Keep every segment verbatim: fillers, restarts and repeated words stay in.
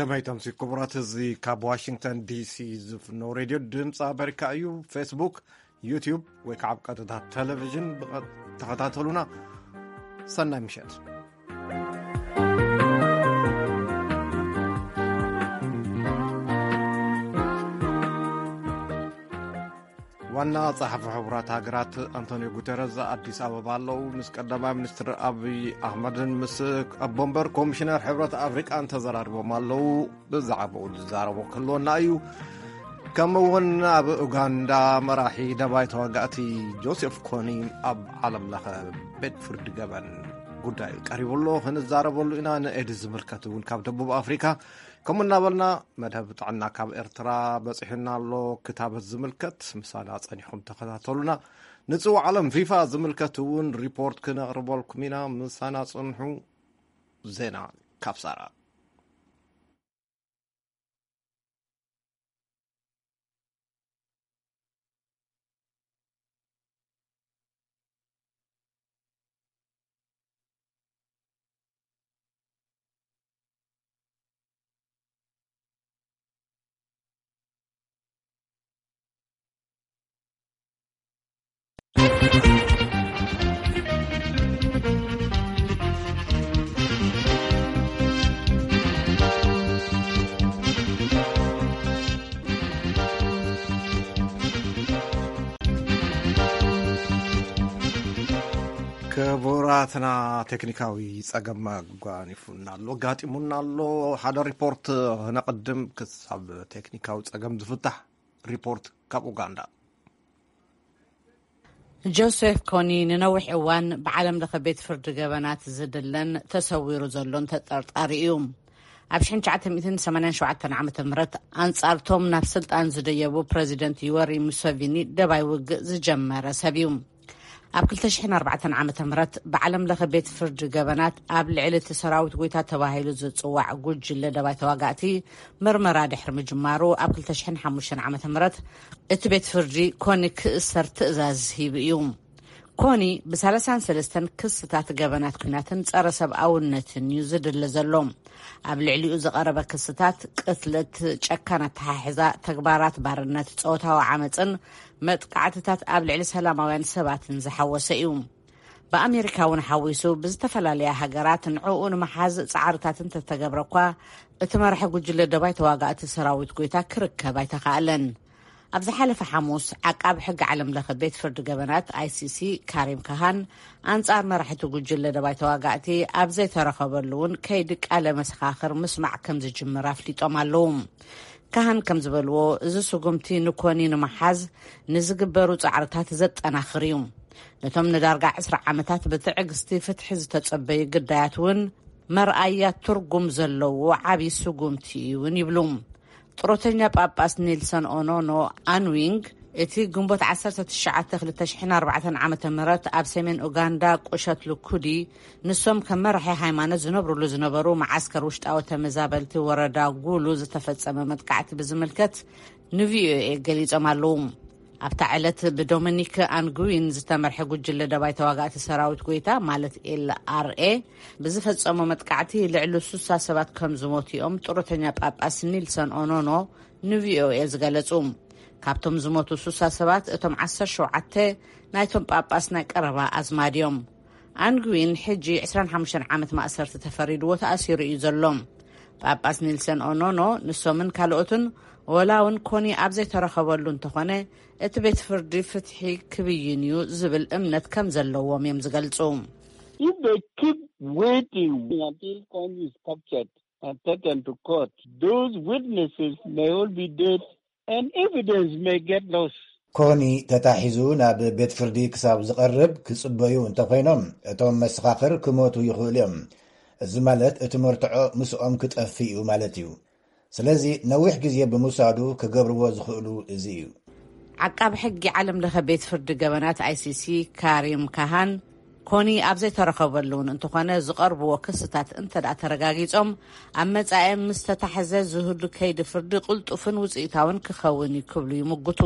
كما تمسك كبرات زي كاب واشنطن دي سي زفنو راديو دمص امريكا ايو فيسبوك يوتيوب وكعب قطعة تلفزيون تخاطلونا سنة مشات وانا صحف حبرات هاجرات أنطونيو غوتيريز أديس أبابا لو مس قدما منستر أبي أحمد مس بومبر كوميشنر حبرات أفريقيا أنت زراربو مالو بزعبو زاربو كلنا أيو كمون أب أوغندا مراحي دبي توقعتي جوزيف كوني أب عالم لخ بيدفورد جبن قداي قريب الله خنزاربو لنا نأدز مركتون كاب دبوب أفريقيا كم نابلنا مذهب عنا كاب إرترا بس إحنا الله كتاب الزملكت مسالات أنيهم تخاطلونا نتسو عالم فيفا زملكتون ريبورت كنا قربوا لكمينا مسالات أنحو زينا كابسارا كبراتنا تكنيكاوي صقم غانيفنا لو غاطيمنا لو حدا ريبورت نقدم كسب تكنيكاوي صقم زفتح ريبورت كاب اوغندا جوزيف كوني ننوح اوان بعالم لخبيت فرد جبنات زدلن تصوير زلون تطرطاريوم ابشحن تسعمية وثمانية وسبعين عام مرت انصارتهم نفس سلطان زديبو بريزيدنت يوري موسيفيني دباي وق زجمره سبيوم ኣብ ክልተ ሽሕን ኣርባዕተን ዓመተ ምህረት بعالم لخبيت فرد جبنات قبل علة سراوت قويتا تواهيلو زتصواع ጉጅለ دباي ተዋጋእቲ ምርመራ ድሕሪ ምጅማሩ ኣብ ክልተ ሽሕን ሓሙሽተን ዓመተ ምህረት እቲ ቤት ፍርዲ ኮኒ ክእሰር ትእዛዝ ሂቡ እዩ ኮኒ ብሰላሳን ሰለስተን ክስታት ገበናት ኩናትን ጸረ ሰብኣውነትን እዩ ዝድለ ዘሎ ኣብ ልዕሊኡ ዝቐረበ ክስታት ቅትለት ጨካናት ተሓሒዛ ተግባራት ባርነት ጾታዊ ዓመፅን መጥቃዕትታት ኣብ ልዕሊ ሰላማውያን ሰባትን ዝሓወሰ እዩ በኣሜሪካ እውን ሓዊሱ ብዝተፈላለየ ሃገራት ንዕኡ ንምሓዝ ጻዕርታትን ተተገብረኳ እቲ መራሒ ጉጅለ ደባይ ተዋጋእቲ ሰራዊት ጎይታ ክርከብ ኣይተኻእለን ኣብ ዝሓለፈ ሓሙስ ዓቃብ ሕጊ ዓለም ለኸ ቤት ፍርዲ ገበናት አይ ሲ ሲ ካሪም ካሃን አንጻር መራሒቱ ጉጅለ ደባይ ተዋጋእቲ ኣብ ዘይተረኸበሉን ከይዲ ቃለ መስኻኽር ምስማዕ ከም ዝጅምር ኣፍሊጦም ኣለዉ ካህን ከም ዝበልዎ እዚ ስጉምቲ ንኮኒ ንምሓዝ ንዝግበሩ ጻዕርታት ዘጠናኽር እዩ ነቶም ንዳርጋ عشرة ዓመታት ብትዕግስቲ ፍትሒ ዝተጸበዩ ግዳያት እውን መርኣያ ትርጉም ዘለዎ ዓቢ ስጉምቲ እውን ይብሉም ጥሮተኛ ጳጳስ ኒልሰን ኦኖኖ አንዊንግ እቲ ግንቦት ዓሰርተ ትሽዓተ ክልተ ሽሕን ኣርባዕተን ዓመተ ምህረት ኣብ ሰሜን ኡጋንዳ ቆሸት ልኩዲ ንሶም ከም መራሒ ሃይማኖት ዝነብሩሉ ዝነበሩ ማዓስከር ውሽጣዊ ተመዛበልቲ ወረዳ ጉሉ ዝተፈጸመ መጥቃዕቲ ብዝምልከት ንቪኦኤ ገሊጾም ኣለዉ ኣብታ ዕለት ብዶሚኒክ አንጉዊን ዝተመርሐ ጉጅለ ደባይ ተዋጋእቲ ሰራዊት ጎይታ ማለት ኤል አር ኤ ብዝፈጸሙ መጥቃዕቲ ልዕሊ ስሳ ሰባት ከም ዝሞቱ እዮም ጥሮተኛ ጳጳስ ኒልሰን ኦኖኖ ንቪኦኤ ዝገለጹ ካብቶም ዝሞቱ ስሳ ሰባት እቶም ዓሰርተ ሸውዓተ ናይቶም ጳጳስ ናይ ቀረባ ኣዝማድዮም አንጉዊን ሕጂ عشرين وخمسة ዓመት ማእሰርቲ ተፈሪድዎ ተኣሲሩ እዩ ዘሎ ጳጳስ ኒልሰን ኦኖኖ ንሶምን ካልኦትን ወላውን ኮኒ ኣብ ዘይተረኸበሉ እንተኾነ እቲ ቤት ፍርዲ ፍትሒ ክብይን እዩ ዝብል እምነት ከም ዘለዎም እዮም ዝገልጹ If they keep waiting until Connie is captured and taken to court, those witnesses may all be dead and evidence may get lost. ኮኒ ተታሒዙ ናብ ቤት ፍርዲ ክሳብ ዝቐርብ ክጽበዩ እንተኾይኖም እቶም መስኻኽር ክሞቱ ይኽእሉ እዮም እዚ ማለት እቲ መርትዖ ምስኦም ክጠፊ እዩ ማለት እዩ ስለዚ ነዊሕ ግዜ ብምውሳዱ ክገብርዎ ዝኽእሉ እዚ እዩ ዓቃብ ሕጊ ዓለም ለኸ ቤት ፍርዲ ገበናት አይ ሲ ሲ ካሪም ካሃን ኮኒ ኣብ ዘይተረኸበሉን እንተኾነ ዝቐርብዎ ክስታት እንተዳ ተረጋጊጾም ኣብ መጻኤ ምስ ተታሕዘ ዝህሉ ከይዲ ፍርዲ ቁልጡፍን ውፅኢታውን ክኸውን ይክብሉ ይምግቱ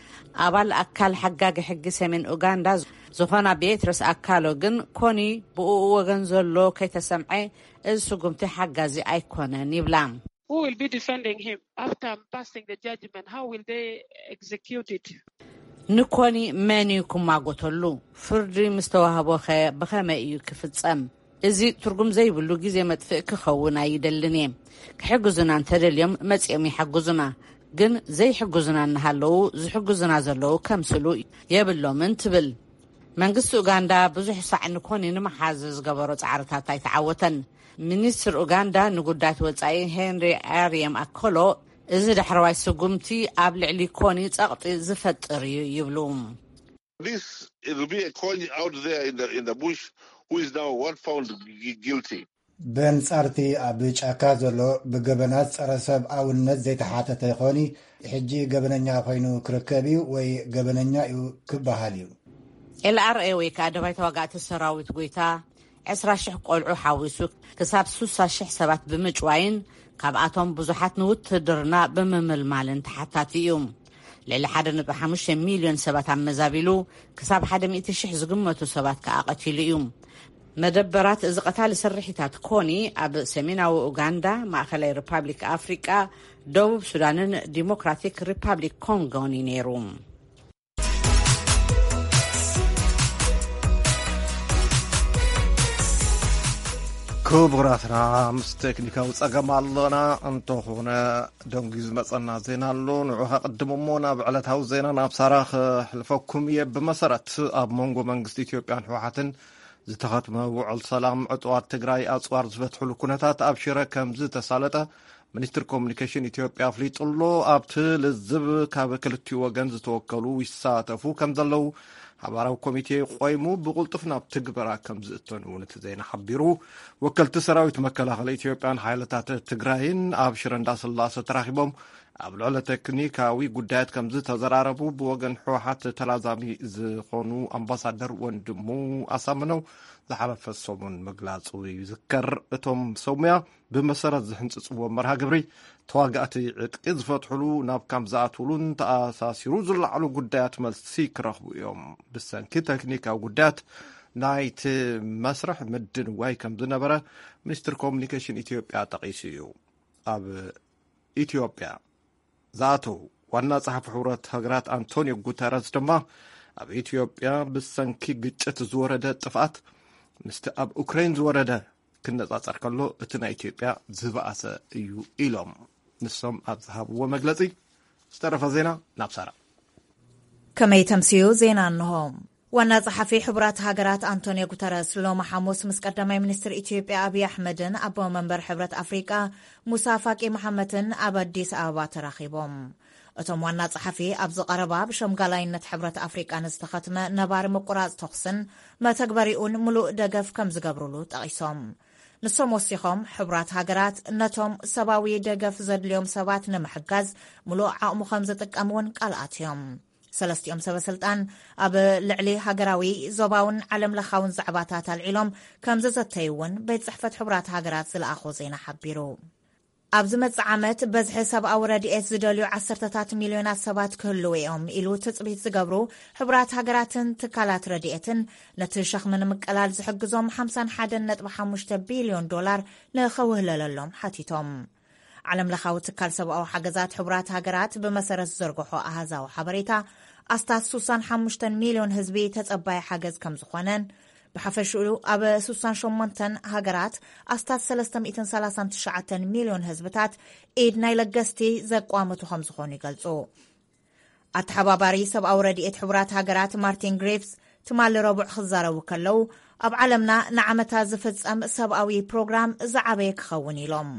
ኣባል ኣካል ሓጋጊ ሕጊ ሰሜን ኡጋንዳ ዝኾና ቤትረስ ኣካሎ ግን ኮኒ ብኡ ወገን ዘሎ ከይተሰምዐ እዚ ስጉምቲ ሓጋዚ ኣይኮነን ይብላ who will be defending him after passing the judgment? How will they execute it? ንኮኒ መን ይኩማጎተሉ ፍርዲ ምስተዋሃቦ በኸመይ እዩ ክፍጸም እዚ ትርጉም ዘይብሉ ግዜ መጥፍእ ክኸውን ኣይደልን እየ ክሕግዙና እንተደልዮም መጽኦም ይሕግዙና ግን ዘይሕግዙና እንሃለው ዝሕግዙና ዘለው ከምስሉ የብሎምን ትብል መንግስቲ ኡጋንዳ ብዙሕ ሳዕ ንኮኒ ንምሓዝ ዝገበሮ ጻዕርታት ኣይተዓወተን ሚኒስትር ኡጋንዳ ንጉዳያት ወጻኢ ሄንሪ አሪየም አኮሎ እዚ ድሕረዋይ ስጉምቲ ኣብ ልዕሊ ኮኒ ጸቕጢ ዝፈጥር ይብሉ This it will be a Kony out there in the in the bush who is now one found guilty. በንጻርቲ ኣብ ጫካ ዘሎ ብገበናት ጸረ ሰብኣውነት ዘይተሓተተ ኮኒ ሕጂ ገበነኛ ኮይኑ ክርከብ ወይ ገበነኛ እዩ ክበሃል እዩ ኤልአርኤ ወይ ከኣደባይ ተዋጋእቲ ሰራዊት ጎይታ عشرة شح ቆልዑ ሓዊሱ ክሳብ ሶስት ሽሕ ሰባት ብምጭዋይን ካብኣቶም ብዙሓት ንውትድርና ብምምልማልን ተሓታቲ እዮም ልዕሊ ሓደ ነጥቢ ሓሙሽተ ሚልዮን ሰባት ኣመዛቢሉ ክሳብ ሓደ ሚእቲ ሽሕ ዝግመቱ ሰባት ከኣቐቲሉ እዩ መደበራት እዚ ቀታሊ ስርሒታት ኮኒ ኣብ ሰሜናዊ ኡጋንዳ ማእከላይ ሪፓብሊክ ኣፍሪቃ ደቡብ ሱዳንን ዲሞክራቲክ ሪፓብሊክ ኮንጎን ነይሩ ክቡራትና ምስ ቴክኒካዊ ጸገም ኣለና እንተኾነ ደንጊዝ መጸና ዜና ኣሎ ንዑ ከቅድሞ እሞ ናብ ዕለታዊ ዜና ናብ ሳራ ክሕልፈኩም እየ ብመሰረት ኣብ መንጎ መንግስቲ ኢትዮጵያን ሕወሓትን ዝተኸትመ ውዕል ሰላም ዕጡዋት ትግራይ ኣጽዋር ዝፈትሕሉ ኩነታት ኣብ ሽረ ከም ዝተሳለጠ ሚኒስትር ኮሙኒኬሽን ኢትዮጵያ ኣፍሊጡሎ ኣብቲ ልዝብ ካብ ክልቲኡ ወገን ዝተወከሉ ይሳተፉ ከም ዘለው ሓባራዊ ኮሚቴ ቆይሙ ብቁልጥፍ ናብ ትግበራ ከም ዝእተኑ ነቲ ዜና ሓቢሩ ወከልቲ ሰራዊት መከላኸሊ ኢትዮጵያን ሓይልታት ትግራይን ኣብ ሽረ እንዳስላሴ ተራኺቦም ኣብ ልዕሊ ቴክኒካዊ ጉዳያት ከም ዝተዘራረቡ ብወገን ሕወሓት ተላዛሚ ዝኾኑ ኣምባሳደር ወንድሙ ኣሳምነው ዝሓለፈ ሰሙን መግላጹ ይዝከር እቶም ሰሙያ ብመሰረት ዝሕንፅፅዎ መርሃ ግብሪ ተዋጋእቲ ዕጥቂ ዝፈትሕሉ ናብ ካም ዝኣትውሉን ተኣሳሲሩ ዝለዓሉ ጉዳያት መልሲ ክረኽቡ እዮም ብሰንኪ ቴክኒካዊ ጉዳያት ናይቲ መስርሕ ምድንዋይ ከም ዝነበረ ሚኒስትር ኮሙኒኬሽን ኢትዮጵያ ጠቒሱ እዩ ኣብ ኢትዮጵያ ዝኣተው ዋና ጸሓፊ ሕብረት ሃገራት አንቶኒዮ ጉተረስ ድማ ኣብ ኢትዮጵያ ብሰንኪ ግጭት ዝወረደ ጥፍኣት ምስቲ ኣብ ኡክራይን ዝወረደ ክነጻጸር ከሎ እቲ ናይ ኢትዮጵያ ዝበኣሰ እዩ ኢሎም ንሶም ኣብ ዝሃብዎ መግለጺ ዝተረፈ ዜና ናብ ሳራ ከመይ ተምሲዩ ዜና እንሆም ዋና ጸሓፊ ሕብራት ሃገራት አንቶኒዮ ጉተረስ ሎማ ሐሙስ ምስ ቀዳማይ ሚኒስትር ኢትዮጵያ አብይ አሕመድን ኣቦ መንበር ሕብረት አፍሪቃ ሙሳ ፋቂ መሐመድን ኣብ አዲስ አበባ ተራኺቦም እቶም ዋና ጸሓፊ ኣብ ዝቐረባ ብሸምጋላይነት ሕብረት አፍሪቃ ንዝተኸትመ ነባሪ ምቁራጽ ተኽስን መተግበሪኡን ሙሉእ ደገፍ ከም ዝገብሩሉ ጠቒሶም ንሶም ወሲኾም ሕብራት ሃገራት ነቶም ሰብኣዊ ደገፍ ዘድልዮም ሰባት ንምሕጋዝ ሙሉእ ዓቕሙ ከም ዝጥቀምውን ቃልኣት እዮም ሰለስቲኦም ሰበስልጣን ኣብ ልዕሊ ሃገራዊ ዞባውን ዓለም ለኻውን ዛዕባታት ኣልዒሎም ከም ዝዘተይውን ቤት ጽሕፈት ሕብራት ሃገራት ዝለኣኾ ዜና ሓቢሩ ኣብዚ መጽእ ዓመት በዝሒ ሰብኣዊ ረድኤት ዝደልዩ ዓሰርተታት ሚልዮናት ሰባት ክህልው እዮም ኢሉ ትጽቢት ዝገብሩ ሕብራት ሃገራትን ትካላት ረድኤትን ነቲ ሸኽሚ ንምቅላል ዝሕግዞም ሓምሳ ወሓደ ነጥቢ ሓሙሽተ ቢልዮን ዶላር ንኸውህለለሎም ሓቲቶም ዓለም ለኻዊ ትካል ሰብኣዊ ሓገዛት ሕብራት ሃገራት ብመሰረት ዝዘርግሖ ኣሃዛዊ ሓበሬታ ኣስታት ስልሳ ወሓሙሽተ ሚልዮን ህዝቢ ተጸባይ ሓገዝ ከም ዝኾነን ብሓፈሽኡ ኣብ ስልሳ ወሸሞንተ ሃገራት ኣስታት ሰለስተ ሚእቲ ሰላሳ ትሽዓተ ሚልዮን ህዝብታት ኢድ ናይ ለገስቲ ዘቋመቱ ከም ዝኾኑ ይገልጹ ኣተሓባባሪ ሰብኣዊ ረድኤት ሕብራት ሃገራት ማርቲን ግሪቭስ ትማሊ ረቡዕ ክዛረቡ ከለው ኣብ ዓለምና ንዓመታት ዝፍጸም ሰብኣዊ ፕሮግራም ዝዓበየ ክኸውን ኢሎም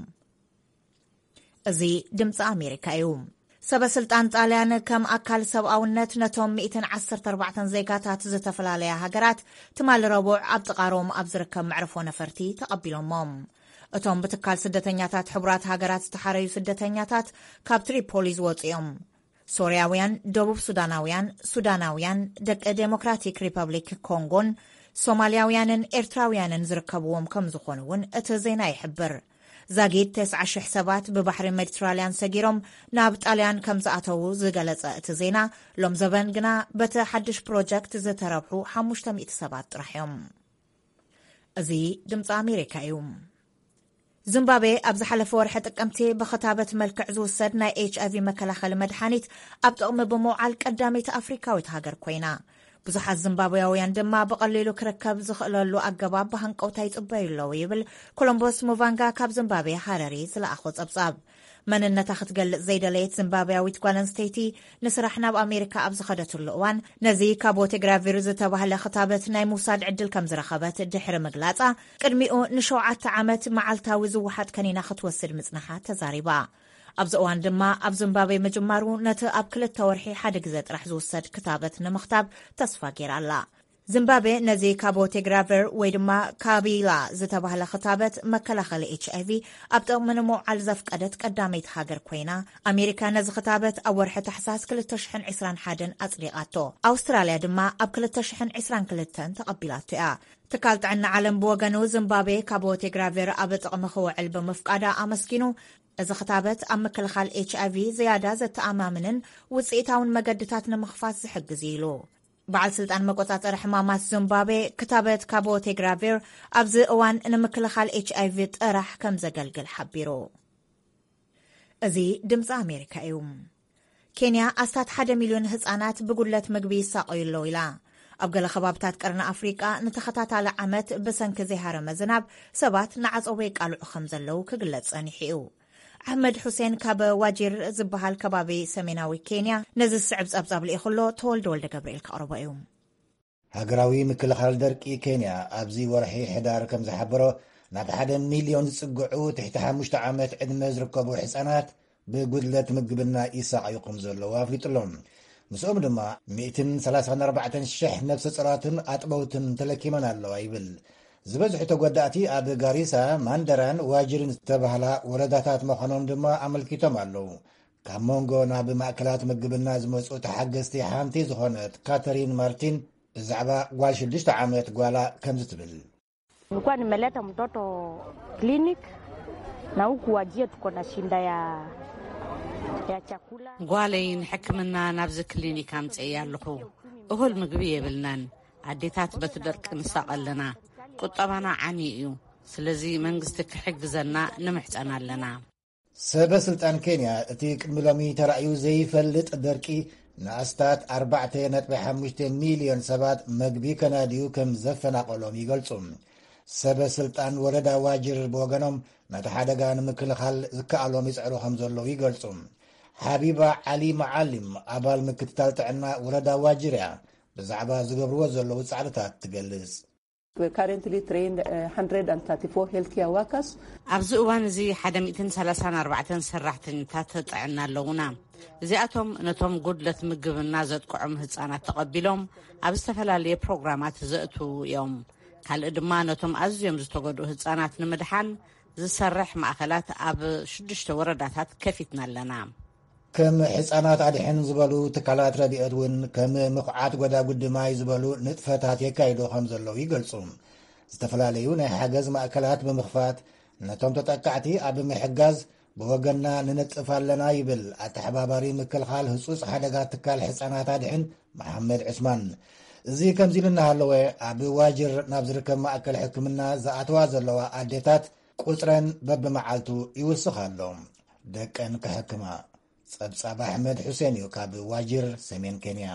እዚ ድምፂ ኣሜሪካ እዩ ሰበስልጣን ጣልያን ከም ኣካል ሰብኣውነት ነቶም ሚእቲ ዓሰርተ ኣርባዕተ ዜጋታት ዝተፈላለያ ሃገራት ትማሊ ረቡዕ ኣብ ጥቓሮም ኣብ ዝርከብ መዕርፎ ነፈርቲ ተቐቢሎሞም እቶም ብትካል ስደተኛታት ሕብራት ሃገራት ዝተሓረዩ ስደተኛታት ካብ ትሪፖሊ ዝወፁ እዮም ሶርያውያን ደቡብ ሱዳናውያን ሱዳናውያን ደቂ ዴሞክራቲክ ሪፐብሊክ ኮንጎን ሶማልያውያንን ኤርትራውያንን ዝርከብዎም ከም ዝኾኑ እውን እቲ ዜና ይሕብር ዛጊድ ተስዓ ሽሕ ሰባት ብባሕሪ ሜዲትራልያን ሰጊሮም ናብ ጣልያን ከም ዝኣተዉ ዝገለጸ እቲ ዜና ሎም ዘበን ግና በቲ ሓድሽ ፕሮጀክት ዝተረብሑ ሓሙሽተ ሚእቲ ሰባት ጥራሕ እዮም እዚ ድምፂ ኣሜሪካ እዩ ዚምባብዌ ኣብ ዝሓለፈ ወርሒ ጥቅምቲ ብኽታበት መልክዕ ዝውሰድ ናይ ኤች አይ ቪ መከላኸሊ መድሓኒት ኣብ ጥቕሚ ብምውዓል ቀዳመይቲ ኣፍሪካዊት ሃገር ኮይና ብዙሓት ዚምባብያውያን ድማ ብቐሊሉ ክርከብ ዝኽእለሉ ኣገባብ ብሃንቀውታ ይጽበዩ ኣለዉ ይብል ኮሎምቦስ ሙቫንጋ ካብ ዚምባብዌ ሃረሪ ዝለኣኾ ጸብጻብ መንነታ ክትገልጽ ዘይደለየት ዚምባብያዊት ጓል ኣንስተይቲ ንስራሕ ናብ ኣሜሪካ ኣብ ዝኸደትሉ እዋን ነዚ ካቦቴግራቪር ዝተባህለ ክታበት ናይ ምውሳድ ዕድል ከም ዝረኸበት ድሕሪ ምግላጻ ቅድሚኡ ንሸውዓተ ዓመት መዓልታዊ ዝውሓጥ ከኒና ክትወስድ ምጽናሓ ተዛሪባ ኣብዚ እዋን ድማ ኣብ ዚምባብዌ ምጅማሩ ነቲ ኣብ ክልተ ወርሒ ሓደ ግዜ ጥራሕ ዝውሰድ ክታበት ንምኽታብ ተስፋ ገይራ ኣላ ዚምባብዌ ነዚ ካቦቴግራቪር ወይ ድማ ካቢላ ዝተባህለ ክታበት መከላኸሊ ኤች አይ ቪ ኣብ ጥቕሚ ንምውዓል ዘፍቀደት ቀዳመይቲ ሃገር ኮይና ኣሜሪካ ነዚ ክታበት ኣብ ወርሒ ታሕሳስ ክልተ ሽሕን ዒስራን ሓደን ኣጽዲቓቶ ኣውስትራልያ ድማ ኣብ ክልተ ሽሕን ዒስራን ክልተን ተቐቢላቶ እያ ትካል ጥዕና ዓለም ብወገኑ ዚምባብዌ ካቦቴግራቪር ኣብ ጥቕሚ ክውዕል ብምፍቃዳ ኣመስኪኑ እዚ ክታበት ኣብ ምክልኻል ኤች አይ ቪ ዝያዳ ዘተኣማምንን ውፅኢታውን መገድታት ንምኽፋት ዝሕግዝ ኢሉ በዓል ስልጣን መቆጻጸሪ ሕማማት ዚምባብዌ ክታበት ካቦቴግራቪር ኣብዚ እዋን ንምክልኻል ኤች አይ ቪ ጥራሕ ከም ዘገልግል ሓቢሩ እዚ ድምፂ ኣሜሪካ እዩ ኬንያ ኣስታት ሓደ ሚልዮን ህፃናት ብጉለት ምግቢ ይሳቀዩ ኣለዉ ኢላ ኣብ ገለ ከባብታት ቀርኒ ኣፍሪቃ ንተኸታታሊ ዓመት ብሰንኪ ዘይሃረመ ዝናብ ሰባት ንዓፀቦ ይቃልዑ ከም ዘለዉ ክግለጽ ጸኒሑ እዩ ኣሕመድ ሁሴን ካብ ዋጅር ዝበሃል ከባቢ ሰሜናዊ ኬንያ ነዚ ዝስዕብ ጸብጻብ ልኢኹሎ ተወልደ ወልደ ገብርኤል ካቕርቦ እዩ ሃገራዊ ምክልኻል ደርቂ ኬንያ ኣብዚ ወርሒ ሕዳር ከም ዝሓበሮ ናብ ሓደ ሚልዮን ዝጽግዑ ትሕቲ ሓሙሽተ ዓመት ዕድመ ዝርከቡ ህፃናት ብጉድለት ምግብና ይሳቀዩ ከም ዘለዉ ኣፍሊጡሎም ምስኦም ድማ ሚእቲ ሰላሳን ኣርባዕተን ሽሕ ነፍሲ ጽራትን ኣጥበውትን ተለኪመን ኣለዋ ይብል ዝበዝሑ ተጎዳእቲ ኣብ ጋሪሳ ማንደራን ዋጅርን ዝተባህላ ወረዳታት ምዃኖም ድማ ኣመልኪቶም ኣለዉ ካብ ሞንጎ ናብ ማእከላት ምግብና ዝመፁ ተሓገዝቲ ሓንቲ ዝኾነት ካተሪን ማርቲን ብዛዕባ ጓል ሽዱሽተ ዓመት ጓላ ከምዚ ትብል nilikuwa nimeleta mtoto clinic na huku wajia tuko na shinda ya ya chakula ጓለይ ንሕክምና ናብዚ ክሊኒክ ኣምፅእየ ኣለኹ እሁል ምግቢ የብልናን ኣዴታት በቲ ደርቂ ንሳቐለና ቁጠባና ዓኒ እዩ ስለዚ መንግስቲ ክሕግዘና ንምሕፀና ኣለና ሰበ ስልጣን ኬንያ እቲ ቅድሚ ሎሚ ተራእዩ ዘይፈልጥ ደርቂ ንኣስታት ኣርባዕተ ነጥቢ ሓሙሽተ ሚልዮን ሰባት መግቢ ከናድዩ ከም ዘፈናቀሎም ይገልጹ ሰበ ስልጣን ወረዳ ዋጅር ብወገኖም ነቲ ሓደጋ ንምክልኻል ዝከኣሎም ይፅዕሩ ከም ዘለዉ ይገልጹ ሓቢባ ዓሊ መዓሊም ኣባል ምክትታል ጥዕና ወረዳ ዋጅር እያ ብዛዕባ ዝገብርዎ ዘለዉ ጻዕርታት ትገልጽ We currently trained uh, one hundred thirty-four healthcare workers. ኣብዚ እዋን እዚ ሓደ ሚእትን ሰላሳን ኣርባዕተን ሰራሕተኛታት ጥዕና ኣለውና እዚኣቶም ነቶም ጉድለት ምግብና ዘጥቅዖም ህፃናት ተቐቢሎም ኣብ ዝተፈላለየ ፕሮግራማት ዘእትዉ እዮም ካልእ ድማ ነቶም ኣዝዮም ዝተጎድኡ ህፃናት ንምድሓን ዝሰርሕ ማእከላት ኣብ ሽዱሽተ ወረዳታት ከፊትና ኣለና ከም ህፃናት ኣድሕን ዝበሉ ትካላት ረድኤት እውን ከም ምኹዓት ጎዳጉዲ ማይ ዝበሉ ንጥፈታት የካይዱ ከም ዘለዉ ይገልጹ ዝተፈላለዩ ናይ ሓገዝ ማእከላት ብምኽፋት ነቶም ተጠቃዕቲ ኣብ ምሕጋዝ ብወገንና ንነጥፍ ኣለና ይብል ኣተሓባባሪ ምክልኻል ህፁፅ ሓደጋ ትካል ህፃናት ኣድሕን መሓመድ ዑስማን እዚ ከምዚ ኢሉ እናሃለወ ኣብ ዋጅር ናብ ዝርከብ ማእከል ሕክምና ዝኣተዋ ዘለዋ ኣዴታት ቁፅረን በብመዓልቱ ይውስኽ ኣሎ ደቀን ክሕክማ ጸብጻብ ኣሕመድ ሁሴን እዩ ካብ ዋጅር ሰሜን ኬንያ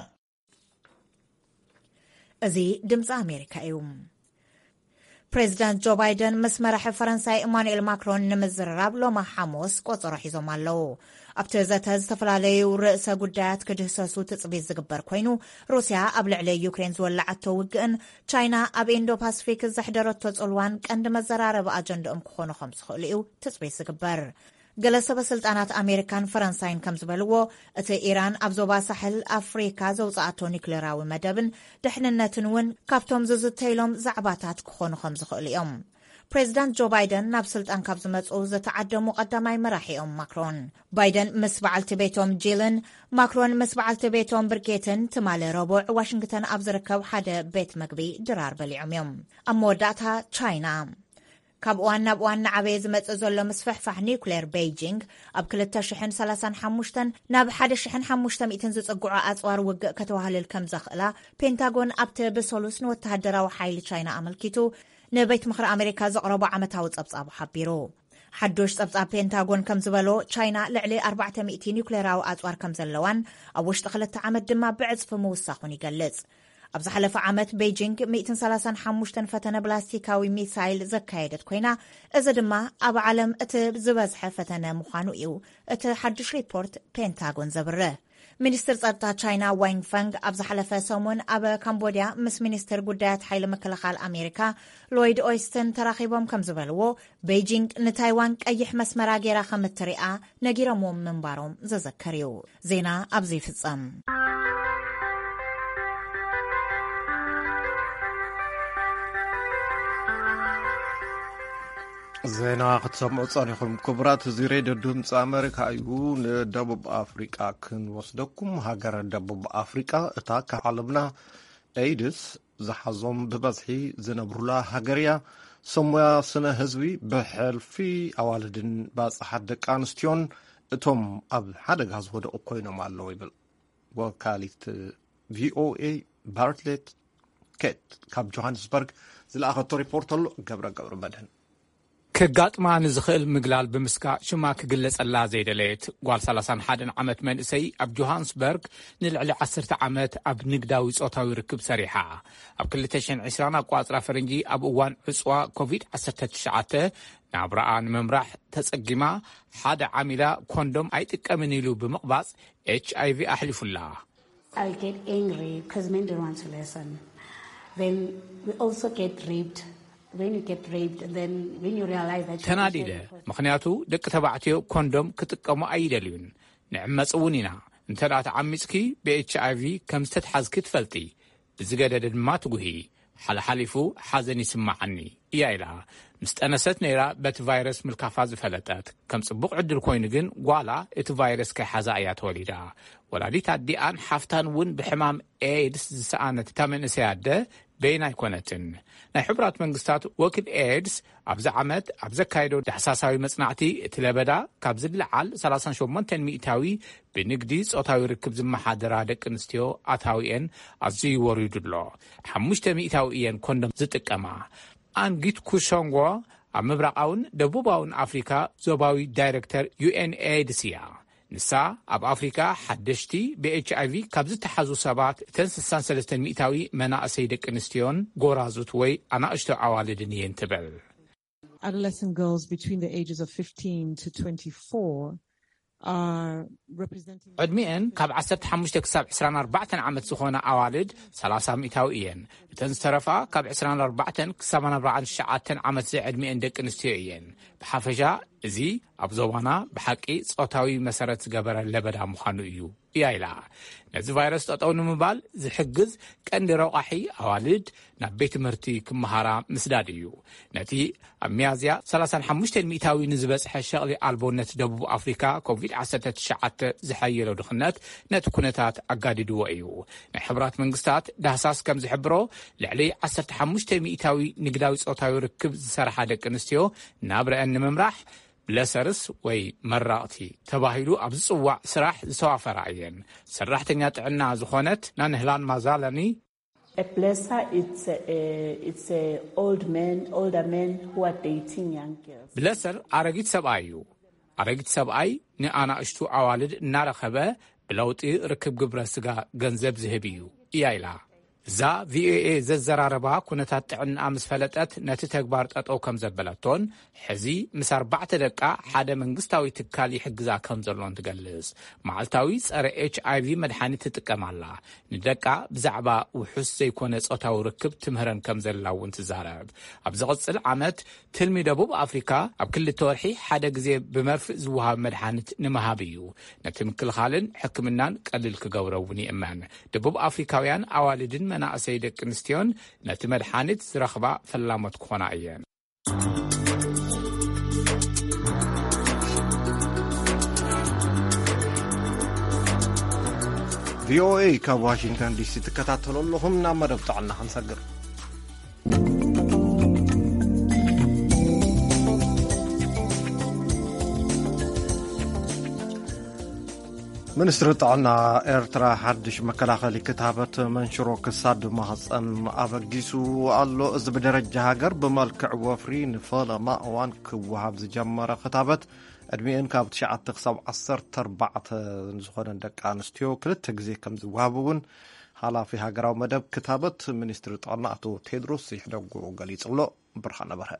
እዚ ድምፂ ኣሜሪካ እዩ ፕሬዚዳንት ጆ ባይደን ምስ መራሒ ፈረንሳይ ኢማኑኤል ማክሮን ንምዝርራብ ሎማ ሓሙስ ቆፅሮ ሒዞም ኣለዉ ኣብቲ ዘተ ዝተፈላለዩ ርእሰ ጉዳያት ክድህሰሱ ትፅቢት ዝግበር ኮይኑ ሩስያ ኣብ ልዕሊ ዩክሬን ዝወላዓቶ ውግእን ቻይና ኣብ ኢንዶ ፓሲፊክ ዘሕደረቶ ጽልዋን ቀንዲ መዘራረቢ ኣጀንዳኦም ክኾኑ ከም ዝኽእሉ እዩ ትፅቢት ዝግበር ገለ ሰበስልጣናት ኣሜሪካን ፈረንሳይን ከም ዝበልዎ እቲ ኢራን ኣብ ዞባ ሳሕል ኣፍሪካ ዘውፅኣቶ ኒክሌራዊ መደብን ድሕንነትን እውን ካብቶም ዝዝተይሎም ዛዕባታት ክኾኑ ከም ዝኽእሉ እዮም ፕሬዚዳንት ጆ ባይደን ናብ ስልጣን ካብ ዝመፁ ዝተዓደሙ ቀዳማይ መራሒ እዮም ማክሮን ባይደን ምስ በዓልቲ ቤቶም ጂልን ማክሮን ምስ በዓልቲ ቤቶም ብርጌትን ትማለ ረቡዕ ዋሽንግተን ኣብ ዝርከብ ሓደ ቤት መግቢ ድራር በሊዖም እዮም ኣብ መወዳእታ ቻይና ካብ እዋን ናብ እዋን ንዓበየ ዝመፅእ ዘሎ ምስፍሕፋሕ ኒውክሌር ቤይጂንግ ኣብ ክልተ ሽሕን ሰላሳን ሓሙሽተን ናብ ሓደ ሽሕን ሓሙሽተ ሚእትን ዝጽጉዑ ኣጽዋር ውግእ ከተዋህልል ከም ዘኽእላ ፔንታጎን ኣብቲ ብሰሉስ ንወተሃደራዊ ሓይሊ ቻይና ኣመልኪቱ ንቤት ምኽሪ ኣሜሪካ ዘቕረቦ ዓመታዊ ጸብጻቡ ሓቢሩ ሓዶሽ ጸብጻብ ፔንታጎን ከም ዝበሎ ቻይና ልዕሊ ኣርባዕተ ሚእቲ ኒውክሌራዊ ኣጽዋር ከም ዘለዋን ኣብ ውሽጢ ክልተ ዓመት ድማ ብዕጽፊ ምውሳኹን ይገልጽ። ኣብ ዝሓለፈ ዓመት ቤጂንግ መቶ ሰላሳ ወሓሙሽተ ፈተነ ፕላስቲካዊ ሚሳይል ዘካየደት ኮይና እዚ ድማ ኣብ ዓለም እቲ ዝበዝሐ ፈተነ ምዃኑ እዩ እቲ ሓድሽ ሪፖርት ፔንታጎን ዘብርህ። ሚኒስትር ጸጥታ ቻይና ዋንግ ፈንግ ኣብ ዝሓለፈ ሰሙን ኣብ ካምቦድያ ምስ ሚኒስትር ጉዳያት ሓይሊ ምክልኻል ኣሜሪካ ሎይድ ኦይስትን ተራኺቦም ከም ዝበልዎ ቤጂንግ ንታይዋን ቀይሕ መስመራ ጌራ ከም እትሪኣ ነጊሮምዎም ምንባሮም ዘዘከር እዩ። ዜና ኣብዚ ይፍጸም። ዜና ክትሰምዑ ጸኒኹም ክቡራት እዚ ሬድዮ ድምፂ ኣሜሪካ እዩ። ንደቡብ ኣፍሪቃ ክንወስደኩም። ሃገረ ደቡብ ኣፍሪቃ እታ ካብ ዓለምና ኤድስ ዝሓዞም ብበዝሒ ዝነብሩላ ሃገር እያ። ሰሙያ ስነ ህዝቢ ብሕልፊ ኣዋልድን ባፅሓት ደቂ ኣንስትዮን እቶም ኣብ ሓደጋ ዝወደቑ ኮይኖም ኣለዉ ይብል ወካሊት ቪኦኤ ባርትሌት ኬት ካብ ጆሃንስበርግ ዝለኣኸቶ ሪፖርት ኣሎ። ገብረ ገብረ መድህን ከጋጥማ ንዝኽእል ምግላል ብምስካዕ ሽማ ክግለጸላ ዘይደለየት ጓል ሰላሳ ወሓደ ዓመት መንእሰይ ኣብ ጆሃንስበርግ ንልዕሊ ዓሰርተ ዓመት ኣብ ንግዳዊ ጾታዊ ርክብ ሰሪሓ ኣብ ክልተ ሽሕን ዒስራን ኣቋጽራ ፈረንጂ ኣብ እዋን ዕፅዋ ኮቪድ ዓሰርተ ትሽዓተ ናብራኣ ንምምራሕ ተጸጊማ ሓደ ዓሚላ ኮንዶም ኣይጥቀምን ኢሉ ብምቕባጽ ኤች ኣይ ቪ ኣሕሊፉላ። I'll get angry because men don't want to listen. Then we also get raped. When you get raped, then when you realize that ተናዲደ ምክንያቱ ደቂ ተባዕትዮ ኮንዶም ክጥቀሙ ኣይደልዩን ንዕመፅ እውን ኢና እንተዳ ተዓሚፅኪ ብኤች ኣይ ቪ ከም ዝተትሓዝኪ ትፈልጢ ብዝገደደ ድማ ትጉሂ ሓልሓሊፉ ሓዘን ይስማዓኒ እያ ኢላ ምስ ጠነሰት ነይራ በቲ ቫይረስ ምልካፋ ዝፈለጠት ከም ጽቡቕ ዕድል ኮይኑ ግን ጓላ እቲ ቫይረስ ከይሓዛ እያ ተወሊዳ ወላዲት ኣዲኣን ሓፍታን እውን ብሕማም ኤድስ ዝሰኣነት እታ መንእሰይ ኣደ በይና ኣይኮነትን። ናይ ሕቡራት መንግስታት ወኪል ኤድስ ኣብዚ ዓመት ኣብ ዘካየዶ ዳሕሳሳዊ መጽናዕቲ እቲ ለበዳ ካብ ዝለዓል ሰላሳ ወሸሞንተ ሚእታዊ ብንግዲ ጾታዊ ርክብ ዝመሓደራ ደቂ ኣንስትዮ ኣታዊአን ኣዝዩ ወሪዱ ኣሎ። ሓሙሽተ ሚእታዊ እየን ኮንዶም ዝጥቀማ። አንጊት ኩሾንጎ ኣብ ምብራቃውን ደቡባውን ኣፍሪካ ዞባዊ ዳይሬክተር ዩኤን ኤድስ እያ። ንሳ ኣብ ኣፍሪካ ሓደሽቲ ብኤች ኣይ ቪ ካብ ዝተሓዙ ሰባት እተን ስሳን ሰለስተን ሚእታዊ መናእሰይ ደቂ ኣንስትዮን ጎራዙት ወይ ኣናእሽቶ ኣዋልድን እየን ትብል። Adolescent girls between the ages of fifteen to twenty-four are representing ዕድሚአን ካብ ዓሰርተ ሓሙሽተ ክሳብ ዒስራን ኣርባዕተ ዓመት ዝኾነ ኣዋልድ ሰላሳ ሚእታዊ እየን። እተን ዝተረፋ ካብ ዒስራን ኣርባዕተ ክሳብ ኣርባዓን ትሽዓተ ዓመት ዘዕድሚአን ደቂ ኣንስትዮ እየን። ብሓፈሻ እዚ ኣብ ዞባና ብሓቂ ጾታዊ መሰረት ዝገበረ ለበዳ ምዃኑ እዩ እያ ኢላ። ነዚ ቫይረስ ጠጠው ንምባል ዝሕግዝ ቀንዲ ረቓሒ ኣዋልድ ናብ ቤት ትምህርቲ ክመሃራ ምስዳድ እዩ። ነቲ ኣብ ሚያዝያ ሰላሳ ወሓሙሽተ ሚእታዊ ንዝበጽሐ ሸቕሊ ኣልቦነት ደቡብ ኣፍሪካ ኮቪድ ዓሰርተ ትሽዓተ ዝሓየሎ ድኽነት ነቲ ኩነታት ኣጋዲድዎ እዩ። ናይ ሕቡራት መንግስታት ዳህሳስ ከም ዝሕብሮ ልዕሊ ዓሰርተ ሓሙሽተ ሚእታዊ ንግዳዊ ጾታዊ ርክብ ዝሰርሓ ደቂ ኣንስትዮ ናብረአን ንምምራሕ ብለሰርስ ወይ መራቕቲ ተባሂሉ ኣብ ዝጽዋዕ ስራሕ ዝተዋፈራ እየን። ሰራሕተኛ ጥዕና ዝኾነት ናንህላን ማዛላኒ A blesser, it's a, it's a old man, older men who are dating young girls. ብለሰር ኣረጊት ሰብኣይ እዩ። ኣረጊት ሰብኣይ ንኣናእሽቱ ኣዋልድ እናረኸበ ብለውጢ ርክብ ግብረ ስጋ ገንዘብ ዝህብ እዩ እያ ኢላ። እዛ ቪኦኤ ዘዘራረባ ኩነታት ጥዕና ምስ ፈለጠት ነቲ ተግባር ጠጠው ከም ዘበለቶን ሕዚ ምስ ኣርባዕተ ደቃ ሓደ መንግስታዊ ትካል ይሕግዛ ከም ዘሎን ትገልጽ። መዓልታዊ ጸረ ኤች ኣይ ቪ መድሓኒት ትጥቀማላ። ንደቃ ብዛዕባ ውሑስ ዘይኮነ ጾታዊ ርክብ ትምህረን ከም ዘላ እውን ትዛረብ። ኣብ ዝቕጽል ዓመት ትልሚ ደቡብ ኣፍሪካ ኣብ ክልተ ወርሒ ሓደ ግዜ ብመርፍእ ዝወሃብ መድሓኒት ንምሃብ እዩ። ነቲ ምክልኻልን ሕክምናን ቀሊል ክገብሮ እውን ይእመን። ደቡብ ኣፍሪካውያን ኣዋልድን መናእሰይ ደቂ ኣንስትዮን ነቲ መድሓኒት ዝረኽባ ፈላሞት ክኾና እየን። ቪኦኤ ካብ ዋሽንግተን ዲሲ ትከታተሉ ኣለኹም። ናብ መደብ ጥዕና ክንሰግር። ሚኒስትሪ ጥዕና ኤርትራ ሓድሽ መከላኸሊ ክታበት መንሽሮ ክሳድ ማህፀን ኣበጊሱ ኣሎ። እዚ ብደረጃ ሃገር ብመልክዕ ወፍሪ ንፈለማ እዋን ክወሃብ ዝጀመረ ክታበት ዕድሜአን ካብ ትሽዓተ ክሳብ ዓሰርተ ኣርባዕተ ዝኾነ ደቂ ኣንስትዮ ክልተ ግዜ ከም ዝወሃብ እውን ሓላፊ ሃገራዊ መደብ ክታበት ሚኒስትሪ ጥዕና ኣቶ ቴድሮስ ይሕደጉ ገሊጹ ብሎ ብርሃነ በርሀ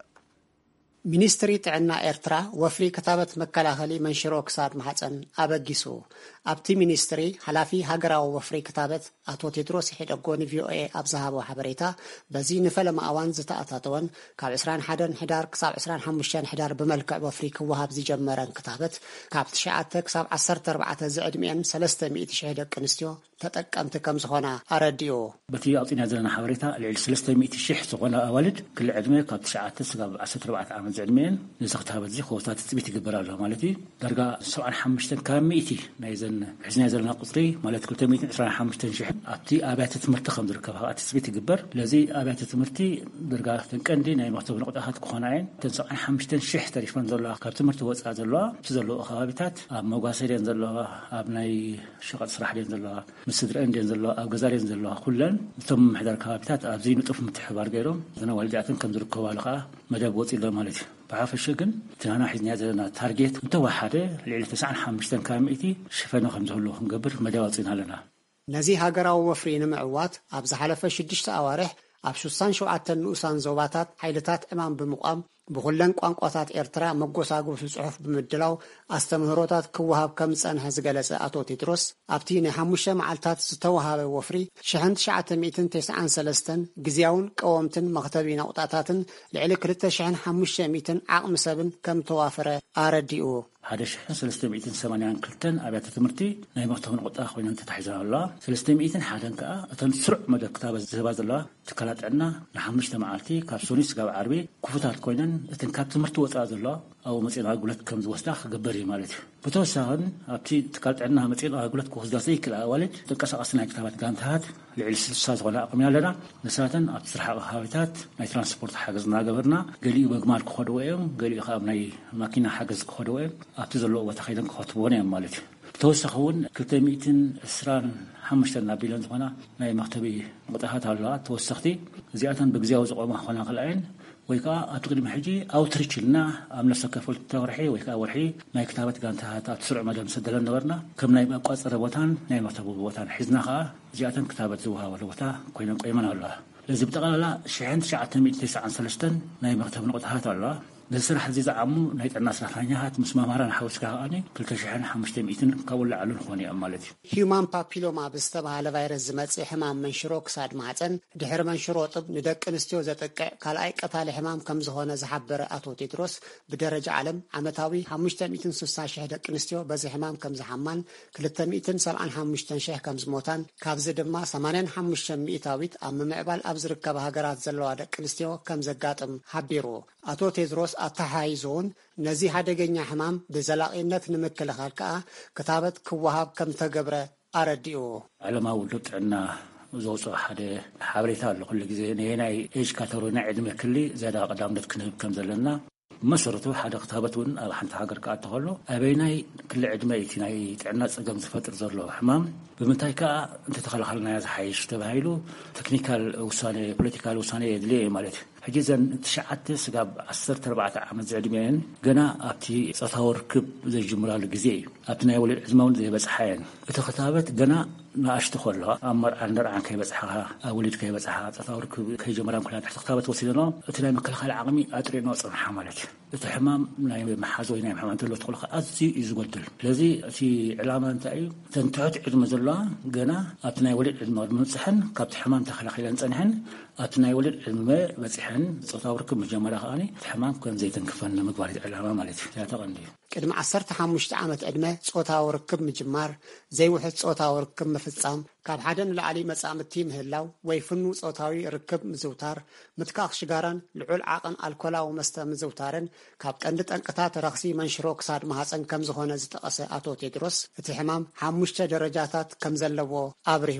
ሚኒስትሪ ጥዕና ኤርትራ ወፍሪ ክታበት መከላኸሊ መንሽሮ ክሳድ ማህፀን ኣበጊሱ ኣብቲ ሚኒስትሪ ሓላፊ ሃገራዊ ወፍሪ ክታበት ኣቶ ቴድሮስ ይሕደጎ ንቪኦኤ ኣብ ዝሃቦ ሓበሬታ በዚ ንፈለማ እዋን ዝተኣታተወን ካብ ዕስራን ሓደን ሕዳር ክሳብ ዕስራን ሓሙሽተን ሕዳር ብመልክዕ ወፍሪ ክወሃብ ዝጀመረን ክታበት ካብ ትሽዓተ ክሳብ ዓሰርተ ኣርባዕተ ዝዕድሚአን ሰለስተ ሚእቲ ሽሕ ደቂ ኣንስትዮ ተጠቀምቲ ከም ዝኾና ኣረዲኡ በቲ ኣውፂና ዘለና ሓበሬታ ልዕሊ ሰለስተ ሚእቲ ሽሕ ዝኾነ ኣዋልድ ክሊ ዕድመ ካብ ትሽዓተ ክሳብ ዓሰርተ ኣርባዕተ ዓመት ዝዕድሚአን ነዚ ክታበት እዚ ክወታት ትፅቢት ይግበር ኣሎ ማለት እዩ ዳርጋ ሰብዓን ሓሙሽተን ካብ ሚእቲ ናይ ዘን ሕዝና ዘለና ቁፅሪ ማለት ክልተ ሚእትን ዕስራን ሓሙሽተን ሽሕ ኣብቲ ኣብያተ ትምህርቲ ከም ዝርከብ ኣብቲ ትፅቢት ይግበር ለዚ ኣብያተ ትምህርቲ ዳርጋ ተንቀንዲ ናይ መክተብ ንቁጣታት ክኾና እየን እተን ሰብዓን ሓሙሽተን ሽሕ ተሪፈን ዘለዋ ካብ ትምህርቲ ወፃእ ዘለዋ እቲ ዘለዎ ከባቢታት ኣብ መጓሰ ድን ዘለዋ ኣብ ናይ ሸቐጥ ስራሕ ድን ዘለዋ ምስ ስድረአን ድን ዘለዋ ኣብ ገዛ ድን ዘለዋ ኩለን እቶም ምሕዳር ከባቢታት ኣብዚ ንጡፍ ምትሕባር ገይሮም እዘን ወልዲኣተን ከም ዝርከባሉ ከዓ መደብ ወፂሎ ማለት እዩ ብሓፈሻ ግን ትናና ሒዝና ዘለና ታርጌት እንተወሓደ ልዕሊ ተስዓን ሓሙሽተን ካብ ሚእቲ ሽፈኖ ከም ዝህሉ ክንገብር መደብ ኣውፂና ኣለና ነዚ ሃገራዊ ወፍሪ ንምዕዋት ኣብ ዝሓለፈ ሽዱሽተ ኣዋርሕ ኣብ ሽሳን ሸውዓተን ንኡሳን ዞባታት ሓይልታት ዕማም ብምቋም ብኩለን ቋንቋታት ኤርትራ መጎሳጎሱ ጽሑፍ ብምድላው ኣስተምህሮታት ክወሃብ ከም ዝጸንሐ ዝገለጸ ኣቶ ቴድሮስ ኣብቲ ናይ ሓሙሽተ መዓልታት ዝተወሃበ ወፍሪ ሽሕን ትሽዓተ ሚእትን ተስዓን ሰለስተን ግዝያውን ቀወምትን መኽተቢ ነቁጣታትን ልዕሊ ክልተ ሽሕን ሓሙሽተ ሚእትን ዓቕሚ ሰብን ከም ተዋፈረ ኣረዲኡ ሓደ ሽሕን ሰለስተ ሚእትን ሰማንያን ክልተን ኣብያተ ትምህርቲ ናይ መኽተቢ ነቁጣ ኮይነን ተታሒዘን ኣለዋ ሰለስተ ሚእትን ሓደን ከዓ እተን ስሩዕ መደብ ክታበት ዝህባ ዘለዋ ትካላት ጥዕና ንሓሙሽተ መዓልቲ ካብ ሶኒስ ጋብ ዓርቢ ክፉታት ኮይነን እተን ካብ ትምህርቲ ወፃእ ዘለዋ ኣብኡ መፂን ኣገልግሎት ከም ዝወስዳ ክግበር እዩ ማለት እዩ ብተወሳኺ ኣብቲ ትካል ጥዕና መፂን ኣገልግሎት ክወስዳ ዘይክእል ኣዋልድ ተንቀሳቐሲ ናይ ክታባት ጋንታታት ልዕሊ ስልሳ ዝኾነ ኣቕሚ ኣለና ንሳተን ኣብቲ ስራሕ ከባቢታት ናይ ትራንስፖርት ሓገዝ እናገበርና ገሊኡ በግማል ክኸድዎ እዮም ገሊኡ ካብ ናይ ማኪና ሓገዝ ክኸድዎ እዮም ኣብቲ ዘለዎ ቦታ ከይደን ክኸትብዎን እዮም ማለት እዩ ብተወሳኺ እውን ክልተ ሚእትን ዕስራን ሓሙሽተን ናቢለን ዝኾና ናይ መኽተቢ ነቁጣታት ኣለዋ ተወሰኽቲ እዚኣተን ብግዝያዊ ዝቆማ ክኾና ክልአየን ወይ ከዓ ኣብ ቅድሚ ሕጂ ኣውትሪች ኢልና ኣብ ነፍሲ ወከፍ ተወርሒ ወይ ከዓ ወርሒ ናይ ክታበት ጋንታታት ኣብ ስሩዕ መደብ ሰደለን ነበርና ከም ናይ መቋፀሪ ቦታን ናይ መኽተቢ ቦታን ሒዝና ከዓ እዚኣተን ክታበት ዝወሃበሉ ቦታ ኮይነን ቆይመን ኣለዋ ለዚ ብጠቕላላ ሽሕን ትሽዓተ ሚእትን ተስዓን ሰለስተን ናይ መኽተቢ ነቁጣታት ኣለዋ ንስራሕ እዚ ዝዓሙ ናይ ጥዕና ሰራሕተኛታት ምስ መምሃራን ሓዊስካ ከኣኒ ክልተ ሽሕን ሓሙሽተ ሚእትን ካብኡ ላዕሉ ክኾኑ እዮም ማለት እዩ ሂዩማን ፓፒሎማ ብዝተባሃለ ቫይረስ ዝመፅእ ሕማም መንሽሮ ክሳድ ማህፀን ድሕሪ መንሽሮ ጥብ ንደቂ ኣንስትዮ ዘጠቅዕ ካልኣይ ቀታሊ ሕማም ከም ዝኾነ ዝሓበረ ኣቶ ቴድሮስ ብደረጃ ዓለም ዓመታዊ ሓሙሽተ ሚእትን ስልሳ ሽሕ ደቂ ኣንስትዮ በዚ ሕማም ከም ዝሓማን ክልተ ሚእትን ሰብዓን ሓሙሽተን ሽሕ ከም ዝሞታን ካብዚ ድማ ሰማንያን ሓሙሽተ ሚእታዊት ኣብ ምምዕባል ኣብ ዝርከባ ሃገራት ዘለዋ ደቂ ኣንስትዮ ከም ዘጋጥም ሓቢሩ ኣቶ ቴድሮስ ኣተሓይዞን ነዚ ሓደገኛ ሕማም ብዘላቂነት ንምክልኻል ከዓ ክታበት ክወሃብ ከም ተገብረ ኣረዲኡ ዓለማዊ ውድብ ጥዕና ዘውፅኦ ሓደ ሓበሬታ ኣሎ ኩሉ ግዜ ናይ ኤጅ ካተጎሪ ናይ ዕድመ ክሊ ዝያዳ ቀዳምነት ክንህብ ከም ዘለና መሰረቱ ሓደ ክታበት እውን ኣብ ሓንቲ ሃገር ከዓ ተኸሎ ኣበይናይ ክሊ ዕድመ እቲ ናይ ጥዕና ፀገም ዝፈጥር ዘሎ ሕማም ብምንታይ ከዓ እንተተኸላኸልናዮ ዝሓይሽ ተባሂሉ ቴክኒካል ውሳኔ ፖለቲካል ውሳኔ የድልዮ እዩ ማለት እዩ ሕጂ ዘን ትሽዓተ ስጋብ ዓሰርተ ኣርባዕተ ዓመት ዝዕድሚአን ገና ኣብቲ ፆታዊ ርክብ ዘይጅምራሉ ግዜ እዩ ኣብቲ ናይ ወለድ ዕድመ እውን ዘይበፅሓ እየን እቲ ክታበት ገና ንኣሽቱ ከለዋ ኣብ መርዓን ንርዓን ከይበፅሓ ኣብ ወሊድ ከይበፅሓ ፆታዊ ርክብ ከይጀመራን ኩላ ትሕቲ ክታበት ወሲድኖ እቲ ናይ መከላኸሊ ዓቕሚ ኣጥሪኖ ፅንሓ ማለት እዩ እቲ ሕማም ናይ መሓዝ ወይ ናይ ሕማም እንተሎ ትኽእሉ ኣዝዩ እዩ ዝጎድል ስለዚ እቲ ዕላማ እንታይ እዩ እተን ትሑት ዕድመ ዘለዋ ገና ኣብቲ ናይ ወሊድ ዕድመ ምብፅሕን ካብቲ ሕማም ተኸላኺለን ፀኒሐን ኣብቲ ናይ ወሊድ ዕድመ በፂሐን ፆታዊ ርክብ መጀመርያ ከዓኒ እቲ ሕማም ከም ዘይተንክፈን ንምግባር እቲ ዕላማ ማለት እዩ ተቐንዲ ቅድሚ ዓሰርተ ሓሙሽተ ዓመት ዕድመ ፆታዊ ርክብ ምጅማር ዘይውሕድ ፆታዊ ርክብ ምፍፃም ካብ ሓደ ንላዕሊ መፃምድቲ ምህላው ወይ ፍኑ ፆታዊ ርክብ ምዝውታር ምትካኽ ሽጋራን ልዑል ዓቐን ኣልኮላዊ መስተ ምዝውታርን ካብ ቀንዲ ጠንቅታት ረኽሲ መንሽሮ ክሳድ ማህፀን ከም ዝኾነ ዝጠቐሰ ኣቶ ቴድሮስ እቲ ሕማም ሓሙሽተ ደረጃታት ከም ዘለዎ ኣብሪሁ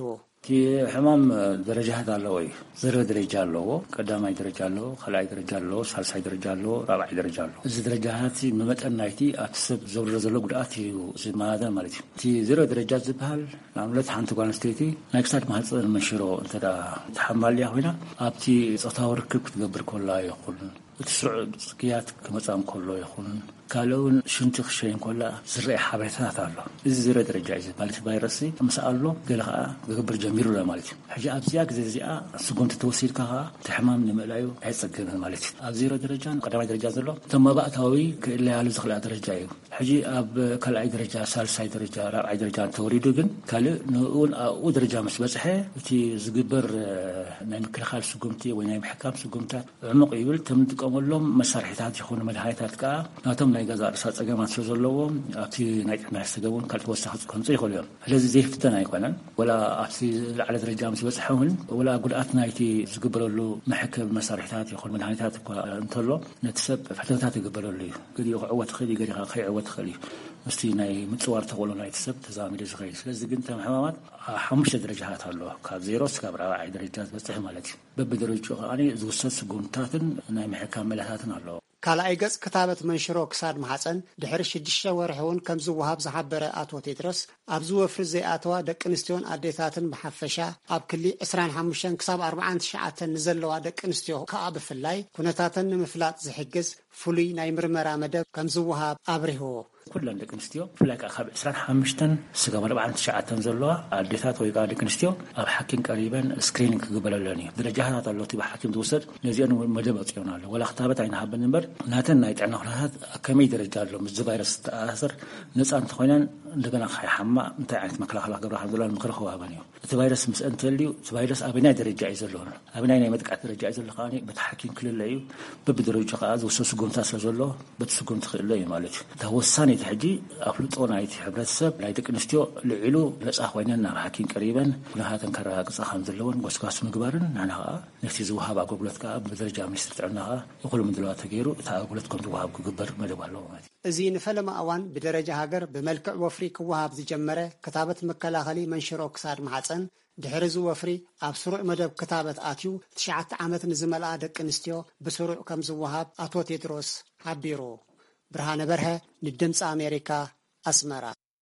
تي حمام درجات አለው زر درجه አለው ቀዳማይ درجه አለው خلای درجه አለው ሳልሳይ درجه አለው ራብዓይ درجه አለው እዚ درجات መመጠናይቲ አትሰብ ዘብረ ዘሎ ጉዳት እዩ ዝማዳ ማለት እዩ ቲ زر درجات ዝበሃል ናምለት ሓንቲ ጓንስቴቲ ናይ ክሳድ ማህፀን መንሽሮ እንተዳ ተሐማልያ ሆይና ኣብቲ ጾታው ርክብ ክትገብር ኮላ ይኹን እትስዑ ጽቂያት ከመጻም ኮሎ ይኹን ካልውን ሽንቲ ክሸይን ኮላ ዝርአ ሓበሬታት ኣሎ እዚ ዝረ ደረጃ እዩ ማለት ቫይረስ መስኣሎ ገለኻ ግብር ጀሚሩ ማለት እዩ ሕጂ ኣብዚያ ግዜ እዚኣ ስጉምቲ ተወሲድካ ተሕማም ንመላዩ ኣይጸገምን ማለት እዩ ኣብ ዝረ ደረጃ ቀዳማይ ደረጃ ዘሎ ተማባእታዊ ከለያሉ ዝኽላ ደረጃ እዩ ሕጂ ኣብ ካልኣይ ደረጃ ሳልሳይ ደረጃ ራብዓይ ደረጃ ተወሪዱ ግን ካልእ ንኡን ኣብኡ ደረጃ ምስ በጽሐ እቲ ዝግበር ናይ ምክልኻል ስጉምቲ ወይ ናይ ምሕካም ስጉምታት ዕሙቕ ይብል ተምጥቀመሎም መሳርሒታት ይኹኑ መድሃኒታት ከዓ ናቶም ናይ ገዛ ርሳ ጸገማት ስለዘለዎም ኣብቲ ናይ ጥዕና ዝተገቡን ካልተወሳኺ ከምጽ ይኽእሉ እዮም ስለዚ ዘይፍተን ኣይኮነን ወላ ኣብቲ ላዕለ ደረጃ ምስ በጽሐውን ወላ ጉድኣት ናይቲ ዝግበረሉ መሕከብ መሳርሒታት ይኹን መድሃኒታት እኳ እንተሎ ነቲ ሰብ ፈተነታት ይግበረሉ እዩ ገዲኡ ክዕወት ክእል እዩ ገዲኻ ከይዕወት ክእል እዩ እስቲ ናይ ምጽዋር ተቆሎ ናይቲ ሰብ ተዛሚዱ ዝኽእል ስለዚ ግን ተም ሕማማት ሓሙሽተ ደረጃታት ኣሎ ካብ ዜሮ እስካብ ራብዓይ ደረጃ ዝበጽሕ ማለት እዩ በብደረጃኡ ከዓኒ ዝውሰድ ስጉምትታትን ናይ ምሕካም መላታትን ኣለዎ ካልኣይ ገጽ ክታበት መንሽሮ ክሳድ ማሕፀን ድሕሪ ሽዱሽተ ወርሒ እውን ከም ዝወሃብ ዝሓበረ ኣቶ ቴድሮስ ኣብዚ ወፍሪ ዘይኣተዋ ደቂ ኣንስትዮን ኣዴታትን ብሓፈሻ ኣብ ክሊ عشرين وخمسة ክሳብ أربعة وتسعين ንዘለዋ ደቂ ኣንስትዮ ከዓ ብፍላይ ኩነታተን ንምፍላጥ ዝሕግዝ ፍሉይ ናይ ምርመራ መደብ ከም ዝወሃብ ኣብሪህዎ ኩለን ደቂ ኣንስትዮ ብፍላይ ካብ عشرين وخمسة ስጋብ أربعة وتسعين ዘለዋ ኣዴታት ወይ ከዓ ደቂ ኣንስትዮ ኣብ ሓኪም ቀሪበን ስክሪኒንግ ክግበረለን እዩ ደረጃታት ኣለቲ ብሓኪም ዝውሰድ ነዚአን መደብ ኣጽዮን ኣሎ ወላ ክታበት ኣይናሃበን እምበር ናተን ናይ ጥዕና ኩነታት ከመይ ደረጃ ኣሎ ምስ ቫይረስ ተኣሰር ነፃ እንተኾይነን እንደገና ከይሓማ እንታይ ዓይነት መከላኸሊ ክገብራ ከም ዘለዎን ምክሪ ክወሃበን እዩ እቲ ቫይረስ ምስ እንተልዩ እቲ ቫይረስ ኣብናይ ደረጃ እዩ ዘለዎ ኣብናይ ናይ መጥቃዕቲ ደረጃ እዩ ዘሎ ከዓኒ በቲ ሓኪም ክልለ እዩ በብደረጃ ከዓ ዝውሰድ ስጉምታት ስለ ዘሎ በቲ ስጉምቲ ክእለ እዩ ማለት እዩ እታ ወሳነይቲ ሕጂ ኣፍልጦ ናይቲ ሕብረተሰብ ናይ ደቂ ኣንስትዮ ልዕሉ ነፃ ኮይነን ናብ ሓኪም ቀሪበን ኩነታተን ከረጋግጻ ከም ዘለዎን ጎስጓስ ምግባርን ንሕና ከዓ ነቲ ዝወሃብ ኣገልግሎት ከዓ ብደረጃ ሚኒስትሪ ጥዕና ከዓ እኩሉ ምድለዋት ተገይሩ እታ ኣገልግሎት ከም ዝወሃብ ክግበር መደብ ኣለዎ ማለት እዩ እዚ ንፈለማ እዋን ብደረጃ ሃገር ብመልክዕ ወፍሪ ክወሃብ ዝጀመረ ክታበት መከላኸሊ መንሽሮ ክሳድ ማሕፀን ድሕሪ እዚ ወፍሪ ኣብ ስሩዕ መደብ ክታበት ኣትዩ ትሽዓተ ዓመት ንዝመልኣ ደቂ ኣንስትዮ ብስሩዕ ከም ዝወሃብ ኣቶ ቴድሮስ ሓቢሩ ብርሃነ በርሀ ንድምፂ ኣሜሪካ ኣስመራ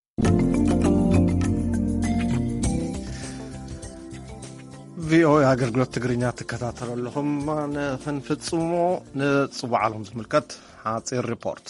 ቪኦኤ ኣገልግሎት ትግርኛ ትከታተሉ ኣለኹም ንፍንፍጽሞ ንጽዋዕ ዓለም ዝምልከት ሓፂር ሪፖርት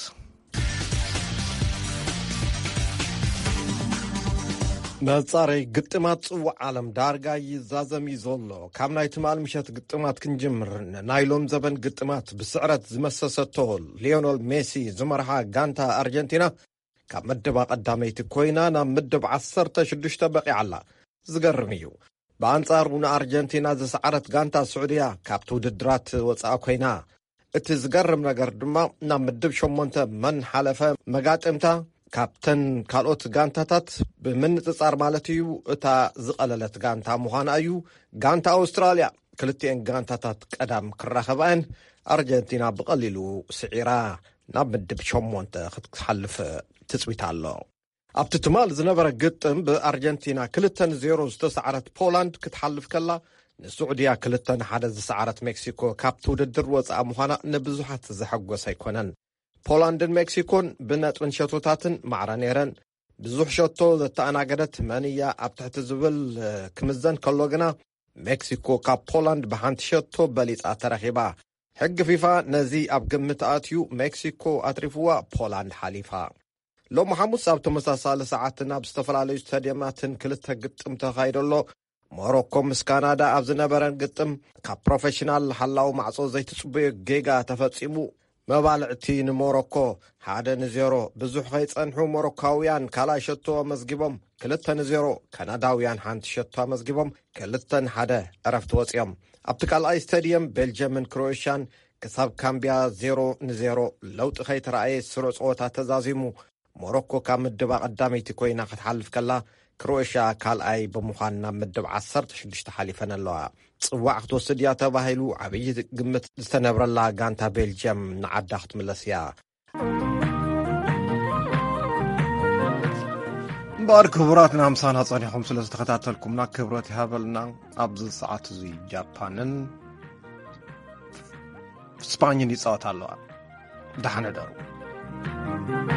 መጻረይ ግጥማት ጽዋዕ ዓለም ዳርጋ ይዛዘም ዘሎ ካብ ናይ ትማል ምሸት ግጥማት ክንጅምር ናይሎም ዘበን ግጥማት ብስዕረት ዝመሰሰቶ ሊዮኔል ሜሲ ዝመርሓ ጋንታ ኣርጀንቲና ካብ ምድብ ቀዳመይቲ ኮይና ናብ ምድብ ዓሰርተ ሽዱሽተ በቂዓላ ዝገርም እዩ በአንጻሩ ንኣርጀንቲና ዝሰዓረት ጋንታ ስዑድያ ካብቲ ውድድራት ወፃኣ ኮይና እቲ ዝገርም ነገር ድማ ናብ ምድብ ሸሞንተ መን ሓለፈ መጋጥምታ ካፕተን ካልኦት ጋንታታት ብምንጽጻር ማለት እዩ እታ ዝቐለለት ጋንታ ምዃና እዩ ጋንታ ኣውስትራልያ ክልቲአን ጋንታታት ቀዳም ክራኸብአን ኣርጀንቲና ብቐሊሉ ስዒራ ናብ ምድብ ሸሞንተ ክትሓልፍ ትጽቢታ ኣሎ ኣብቲ ትማል ዝነበረ ግጥም ብኣርጀንቲና ክልተን ዜሮ ዝተሰዓረት ፖላንድ ክትሓልፍ ከላ ንስዑድያ ክልተን ሓደ ዝሰዓረት ሜክሲኮ ካብቲ ውድድር ወፃኣ ምዃና ንብዙሓት ዘሐጐስ ኣይኮነን ፖላንድን ሜክሲኮን ብነጥብን ሸቶታትን ማዕረ ነይረን ብዙሕ ሸቶ ዘተኣናገደት መንያ ኣብ ትሕቲ ዝብል ክምዘን ከሎ ግና ሜክሲኮ ካብ ፖላንድ ብሓንቲ ሸቶ በሊፃ ተረኺባ ሕጊ ፊፋ ነዚ ኣብ ግምት ኣትዩ ሜክሲኮ ኣትሪፍዋ ፖላንድ ሓሊፋ ሎሚ ሐሙስ ኣብ ተመሳሳሊ ሰዓትን ኣብ ዝተፈላለዩ ስታድየማትን ክልተ ግጥም ተኻይደሎ ሞሮኮ ምስ ካናዳ ኣብ ዝነበረን ግጥም ካብ ፕሮፌሽናል ሓላዊ ማዕጾ ዘይትጽበዮ ጌጋ ተፈጺሙ መባልዕቲ ንሞሮኮ ሓደ ንዜሮ ብዙሕ ከይጸንሑ ሞሮካውያን ካልኣይ ሸቶ ኣመዝጊቦም ክልተ ንዜሮ ካናዳውያን ሓንቲ ሸቶ ኣመዝጊቦም ክልተን ሓደ ዕረፍቲ ወፂኦም ኣብቲ ካልኣይ ስታድየም ቤልጅየምን ክሮኤሽያን ክሳብ ካምቢያ ዜሮ ንዜሮ ለውጢ ከይተረኣየ ስሩዕ ፀወታ ተዛዚሙ ሞሮኮ ካብ ምድብ ቀዳመይቲ ኮይና ክትሓልፍ ከላ ክሮኤሽያ ካልኣይ ብምዃን ናብ ምድብ ዓሰርተ ሽዱሽተ ሓሊፈን ኣለዋ ጽዋዕ ክትወስድ እያ ተባሂሉ ዓብዪ ግምት ዝተነብረላ ጋንታ ቤልጅየም ንዓዳ ክትምለስ እያ እምበር ክቡራትና ምሳና ጸኒሖም ስለ ዝተኸታተልኩምና ክብረት ይሃበልና። ኣብዚ ሰዓት እዙይ ጃፓንን ስፓኝን ይፃወታ ኣለዋ። ደሓነ ደሩ